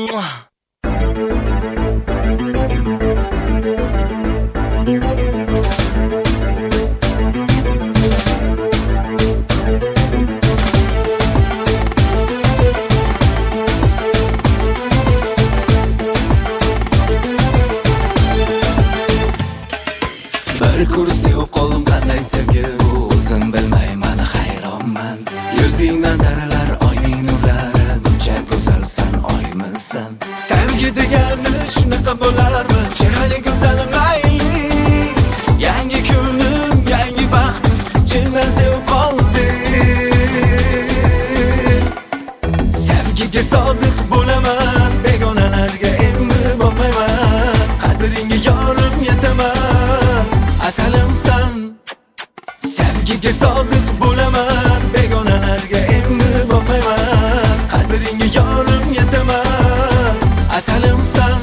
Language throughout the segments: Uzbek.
Bir ko'rib sevib qoldim qanday sevgi bu, o'zim bilmayman, hayronman. Yuzingdan daralar, oyning nurlari, buncha go'zalsan, oymisan. Sevgi degani shunaqa bo'larmi? Chiroyli go'zalim mayli, yangi kunim, yangi baxtim, chindan sevib qoldim. Sevgiga sodiq bo'laman, begonalarga endi boqmayman, qadringga yorim yetaman, asalimsan. Sevgiga sodiq bo'laman, begonalarga endi boqmayman, qadringga yorim yetaman, asalimsan.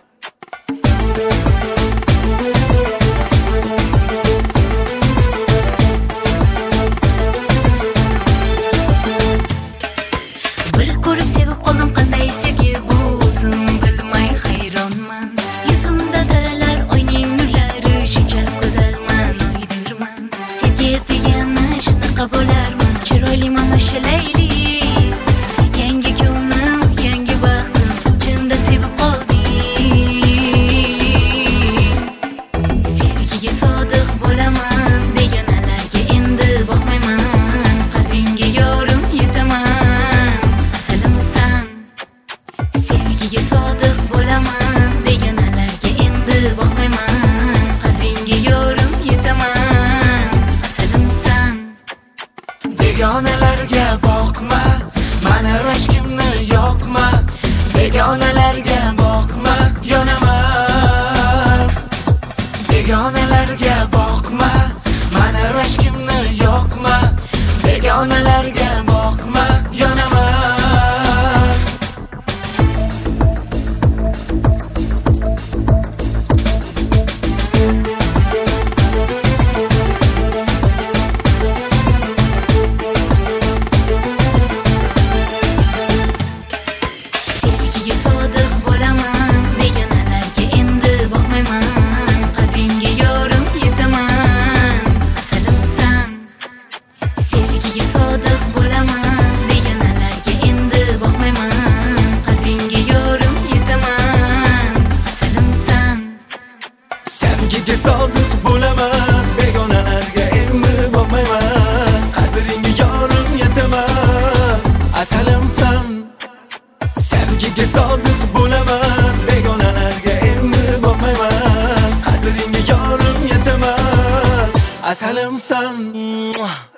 Bir ko'rib sevib qoldim qanday sevgi bu, o'zim bilmay hayronman. Yuzimda daralar, oyning nurlari, shuncha go'zalman, oydirman. Sevgi degani shunaqa bo'larmi? Chiroyli mana shu layli, yangi kunim, yangi baxtim, chindan sevib qoldim. Sevgiga sodiq bo'laman, begonalarga endi boqmayman, qadringga yorim yetaman, asalimsan. Sevgiga sodiq bo'laman, begonalarga endi boqmayman, qadringga yorim yetaman, asalimsan. Begonalarga boqma, mani rashkimni yoqma. Begonalarga boqma, yonaman. Begonalarga boqma, mani rashkimni yoqma. Begonalarga boqma, yonaman. Sevgiga sodiq bo'laman, begonalarga endi boqmayman, qadringga yorim yetaman, asalimsan. Sevgiga sodiq bo'laman, begonalarga endi boqmayman, qadringga yorim yetaman, asalimsan. Sevgiga sodiq bo'laman, begonalarga endi boqmayman, qadringga yorim yetaman, asalimsan. Sevgiga sodiq bo'laman, begonalarga endi boqmayman, qadringga yorim yetaman, asalimsan.